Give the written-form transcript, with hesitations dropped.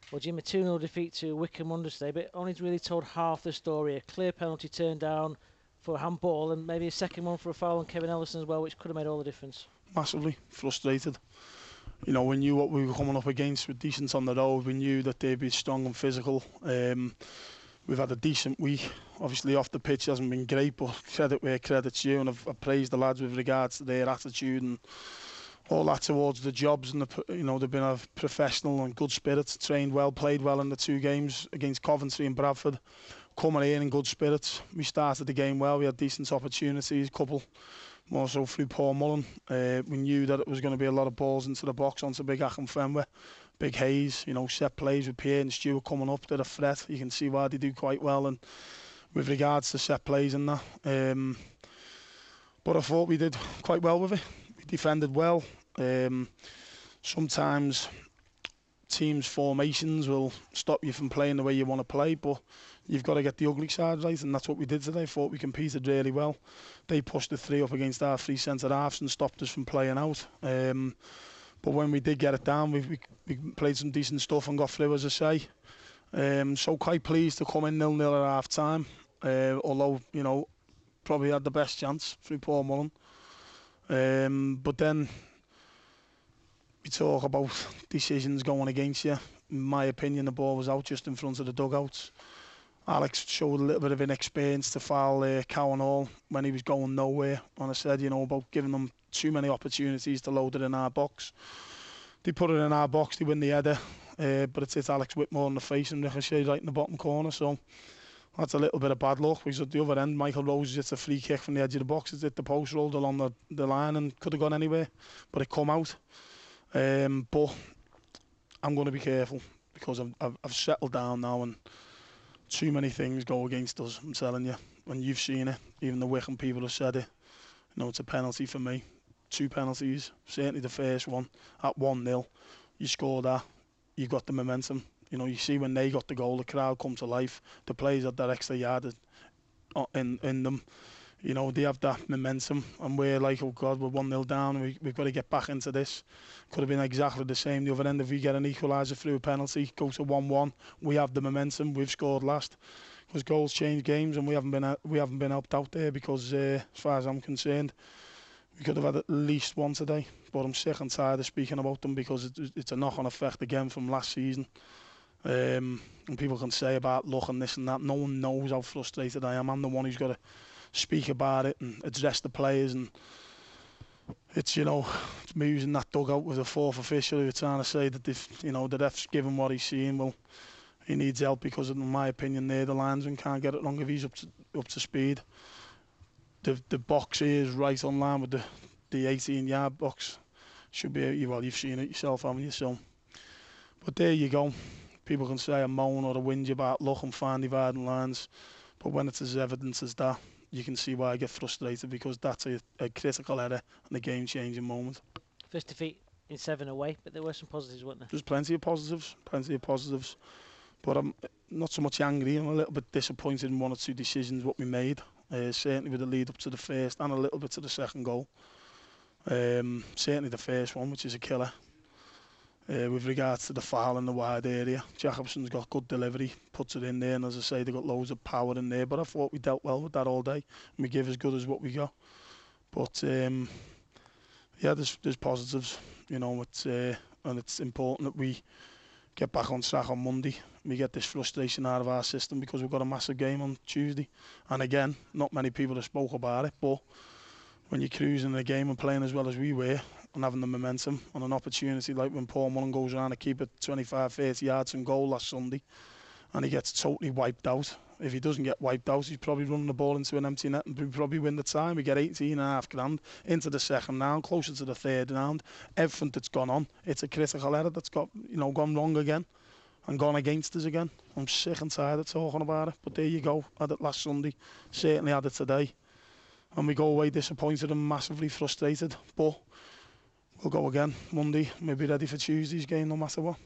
Well, Jim, a 2-0 defeat to Wycombe Understay, but only really told half the story. A clear penalty turned down for a handball, and maybe a second one for a foul on Kevin Ellison as well, which could have made all the difference. Massively frustrated. You know, we knew what we were coming up against with Decent on the road. We knew that they'd be strong and physical. We've had a decent week. Obviously, off the pitch hasn't been great, but credit where credit's due, and I've praised the lads with regards to their attitude and all that towards the jobs. And they've been a professional and good spirits, trained well, played well in the 2 games against Coventry and Bradford. Coming here in good spirits. We started the game well. We had decent opportunities, couple more so through Paul Mullen. We knew that it was going to be a lot of balls into the box onto Big Acham Fenway. Big Hayes, set plays with Pierre and Stuart coming up. They're a threat. You can see why they do quite well. And with regards to set plays and that. But I thought we did quite well with it. We defended well. Sometimes teams' formations will stop you from playing the way you want to play, but you've got to get the ugly side right, and that's what we did today. I thought we competed really well. They pushed the 3 up against our 3 centre-halves and stopped us from playing out. But when we did get it down, we played some decent stuff and got through, as I say. So quite pleased to come in 0-0 at half-time, although, probably had the best chance through Paul Mullen. But then we talk about decisions going against you. In my opinion, the ball was out just in front of the dugouts. Alex showed a little bit of inexperience to foul Cowan Hall when he was going nowhere. And I said, about giving them too many opportunities to load it in our box. They put it in our box, they win the header, but it's hit Alex Whitmore in the face and Ricochet right in the bottom corner. So that's a little bit of bad luck, because at the other end, Michael Rose hits a free kick from the edge of the box. It's hit the post, rolled along the line and could have gone anywhere, but it come out. But I'm going to be careful, because I've settled down now, and too many things go against us, I'm telling you. When you've seen it, even the Wycombe people have said it, it's a penalty for me. 2 penalties, certainly the first one at 1-0. You score that, you got the momentum. You see when they got the goal, the crowd come to life. The players had that extra yard in them. They have that momentum, and we're like, oh God, we're 1-0 down, we've got to get back into this. Could have been exactly the same the other end. If we get an equaliser through a penalty, go to 1-1, we have the momentum, we've scored last. Because goals change games, and we haven't been helped out there, because as far as I'm concerned, we could have had at least one today. But I'm sick and tired of speaking about them, because it's a knock-on effect again from last season. And people can say about luck and this and that. No one knows how frustrated I am. I'm the one who's got to speak about it and address the players, and it's it's me using that dugout with a 4th official who are trying to say that the ref's given what he's seen. Well, he needs help, because in my opinion there, the linesman can't get it wrong if he's up to speed. The box here is right on line with the 18-yard box. Should be, well, you've seen it yourself, haven't you? So, but there you go. People can say a moan or a whinge about luck and fine dividing lines, but when it's as evident as that, you can see why I get frustrated, because that's a critical error and a game-changing moment. First defeat in 7 away, but there were some positives, weren't there? There's plenty of positives. But I'm not so much angry. I'm a little bit disappointed in 1 or 2 decisions what we made. Certainly with the lead up to the first, and a little bit to the second goal. Certainly the first one, which is a killer. With regards to the foul in the wide area, Jacobson's got good delivery, puts it in there, and as I say, they've got loads of power in there. But I thought we dealt well with that all day, and we give as good as what we got. But yeah, there's positives. And it's important that we get back on track on Monday. We get this frustration out of our system, because we've got a massive game on Tuesday. And again, not many people have spoke about it, but when you're cruising the game and playing as well as we were, and having the momentum on an opportunity like when Paul Mullen goes around to keep it 25-30 yards from goal last Sunday, and he gets totally wiped out. If he doesn't get wiped out, he's probably running the ball into an empty net, and we probably win the time. We get 18.5 grand into the second round, closer to the third round. Everything that's gone on, it's a critical error that's got gone wrong again and gone against us again. I'm sick and tired of talking about it, but there you go. Had it last Sunday, certainly had it today, and we go away disappointed and massively frustrated. But we'll go again Monday. We'll be ready for Tuesday's game no matter what.